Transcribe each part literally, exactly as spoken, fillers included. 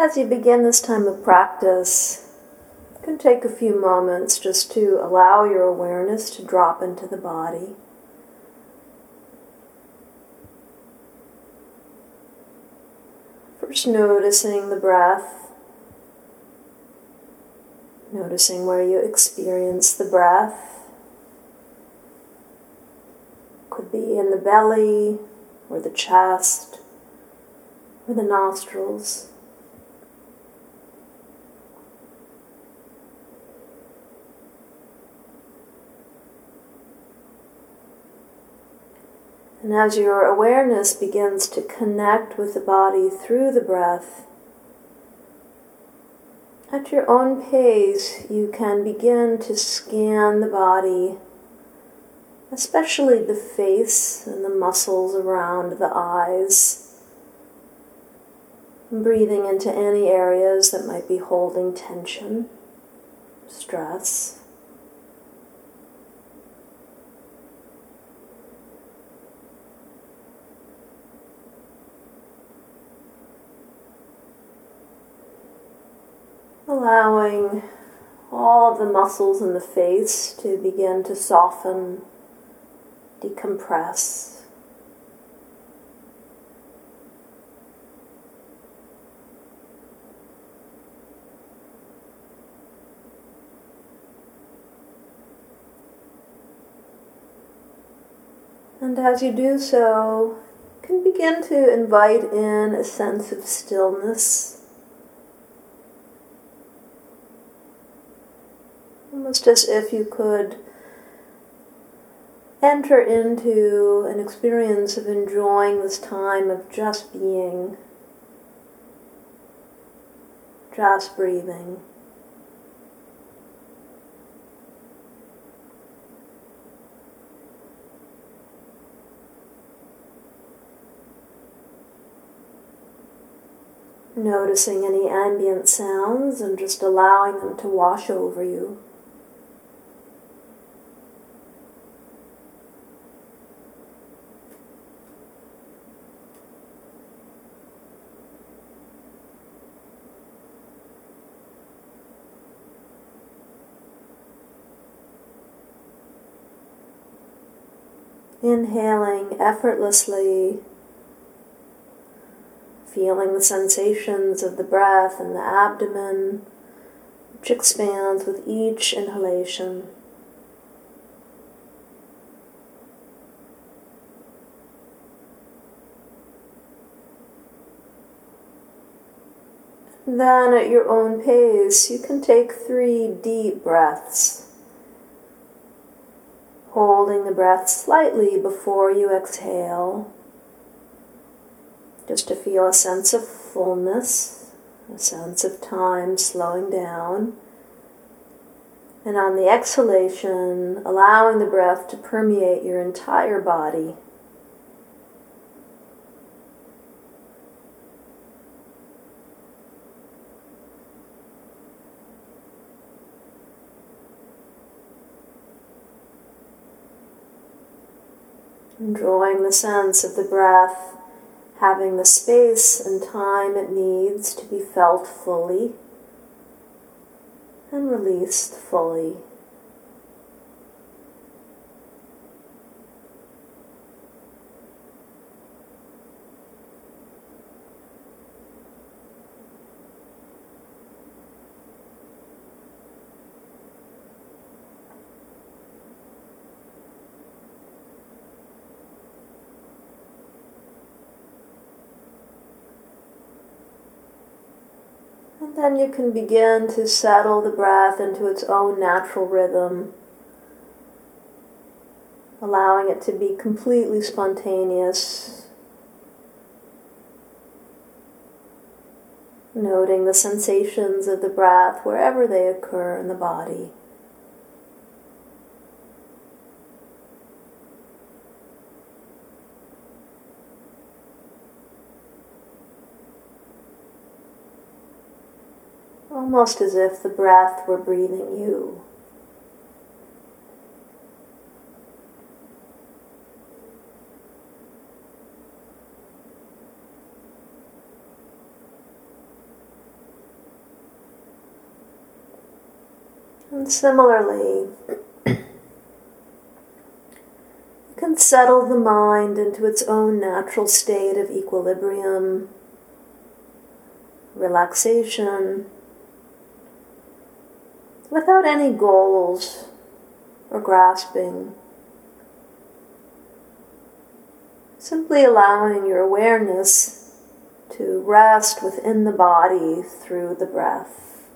As you begin this time of practice, you can take a few moments just to allow your awareness to drop into the body. First, noticing the breath, noticing where you experience the breath. Could be in the belly, or the chest, or the nostrils. And as your awareness begins to connect with the body through the breath, at your own pace, you can begin to scan the body, especially the face and the muscles around the eyes, breathing into any areas that might be holding tension, stress. Allowing all of the muscles in the face to begin to soften, decompress. And as you do so, you can begin to invite in a sense of stillness. Almost as if you could enter into an experience of enjoying this time of just being, just breathing. Noticing any ambient sounds and just allowing them to wash over you. Inhaling effortlessly, feeling the sensations of the breath in the abdomen, which expands with each inhalation. Then at your own pace, you can take three deep breaths, holding the breath slightly before you exhale, just to feel a sense of fullness, a sense of time slowing down. And on the exhalation, allowing the breath to permeate your entire body. Enjoying the sense of the breath having the space and time it needs to be felt fully and released fully. And then you can begin to settle the breath into its own natural rhythm, allowing it to be completely spontaneous, noting the sensations of the breath wherever they occur in the body. Almost as if the breath were breathing you. And similarly, you can settle the mind into its own natural state of equilibrium, relaxation, without any goals or grasping. Simply allowing your awareness to rest within the body through the breath.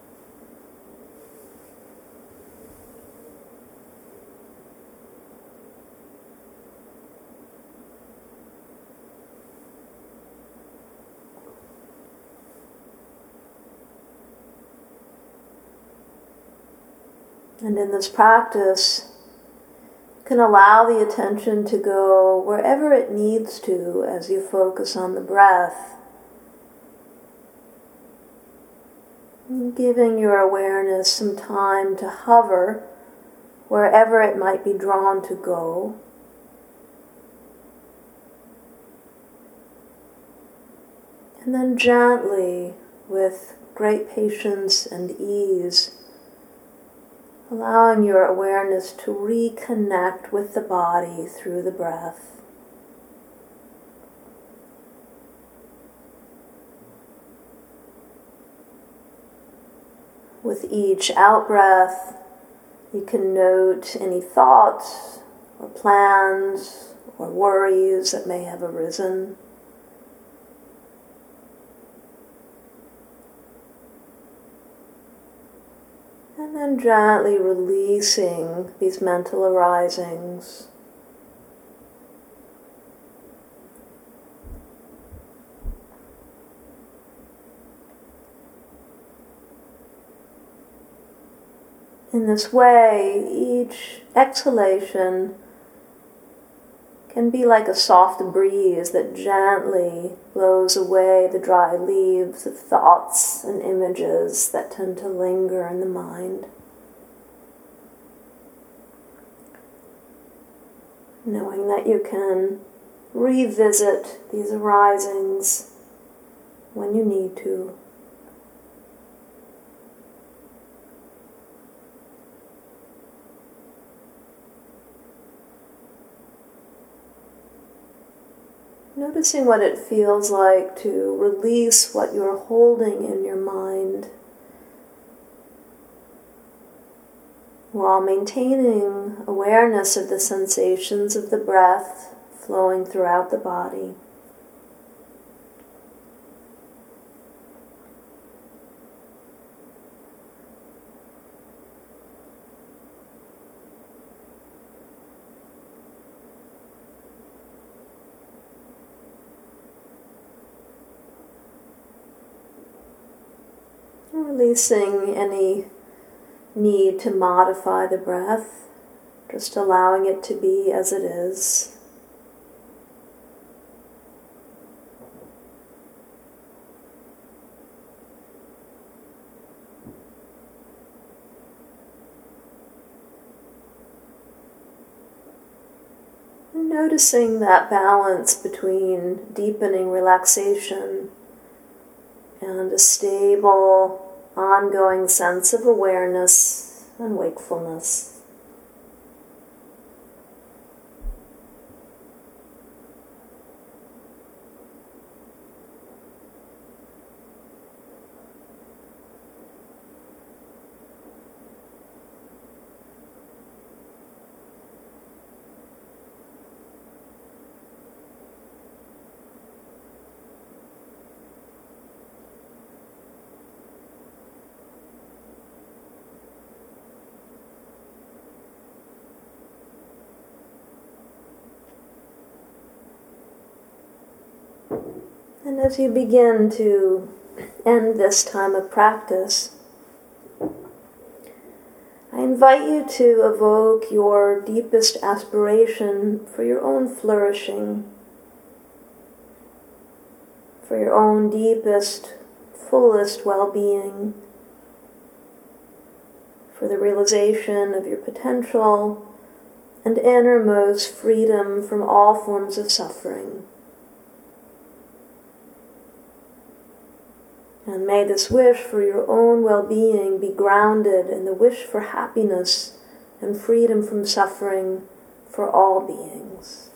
And in this practice, you can allow the attention to go wherever it needs to as you focus on the breath, giving your awareness some time to hover wherever it might be drawn to go. And then gently, with great patience and ease, allowing your awareness to reconnect with the body through the breath. With each out-breath, you can note any thoughts or plans or worries that may have arisen. And then gently releasing these mental arisings. In this way, each exhalation can be like a soft breeze that gently blows away the dry leaves of thoughts and images that tend to linger in the mind. Knowing that you can revisit these arisings when you need to. Noticing what it feels like to release what you're holding in your mind while maintaining awareness of the sensations of the breath flowing throughout the body. Releasing any need to modify the breath, just allowing it to be as it is. And noticing that balance between deepening relaxation and a stable, ongoing sense of awareness and wakefulness. And as you begin to end this time of practice, I invite you to evoke your deepest aspiration for your own flourishing, for your own deepest, fullest well-being, for the realization of your potential and innermost freedom from all forms of suffering. And may this wish for your own well-being be grounded in the wish for happiness and freedom from suffering for all beings.